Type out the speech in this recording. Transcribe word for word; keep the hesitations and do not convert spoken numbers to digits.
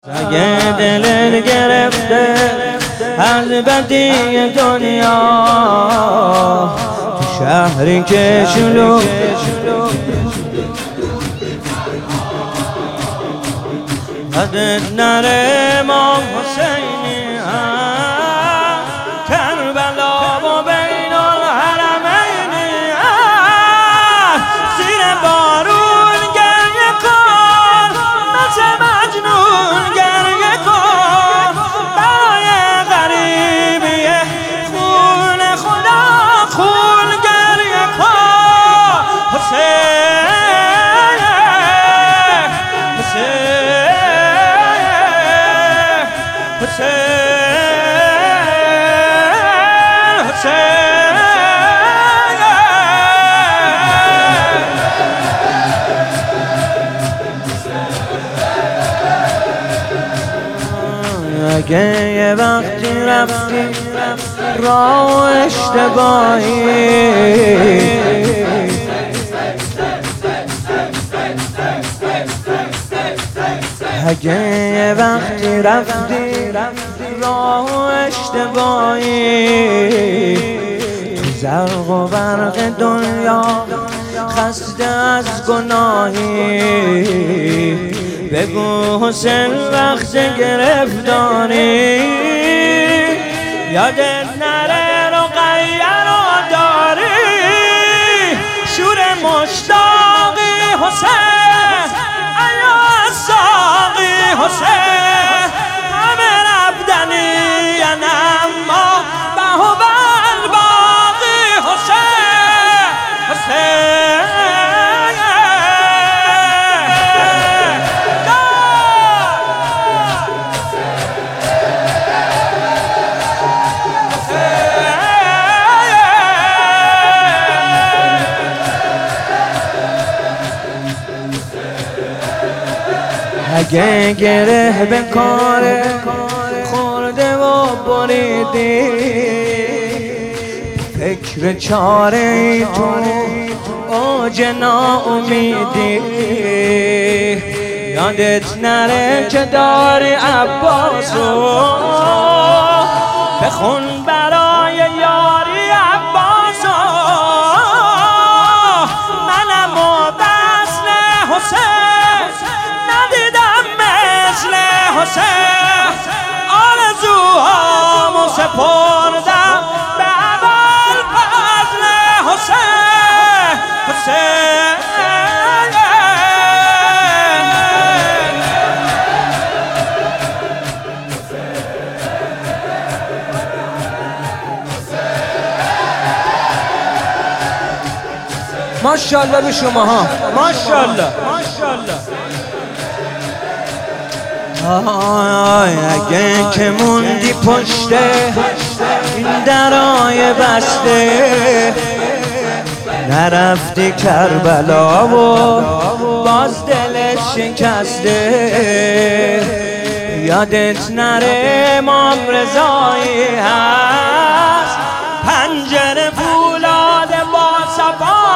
اگه دلت گرفته از بدی دنیا، تو شهری که شلوغ یادت نره امام حسینی کربلا و بین الحرمینی، زیر بارون گریه کن مثل مجنون گریه کن، برای غریبی خون خدا خون گریه کن. حسین حسین حسین حسین اگه یه وقتی رفتی راه اشتباهی، اگه یه وقتی رفتی راه اشتباهی، تو زرق و برق دنیا خسته از گناهی، بگو حسین وقت گرفتاری یادت نره رقیه رو داری، شور مشتاقی حسین ایا ساقی حسین، همه رفتنی اما بهوبل باقی حسین حسین اگه گره به کار خورده و بریدی، فکر چاره ای تو اوج ناامیدی، یادت نره که داری عباسو بخون برای یاری عباسو، منم و بسل حسین ندیدم مثل حسین، آرزوهامو سپردم به ابوالفضل حسین حسین ماشاءالله به شما ها، ماشاءالله ماشاءالله. آی اگه که موندی پشت این درای بسته، نرفتی کربلا و باز دلت شکسته، یادت نره امام رضایی هست پنجره فولاد با صفا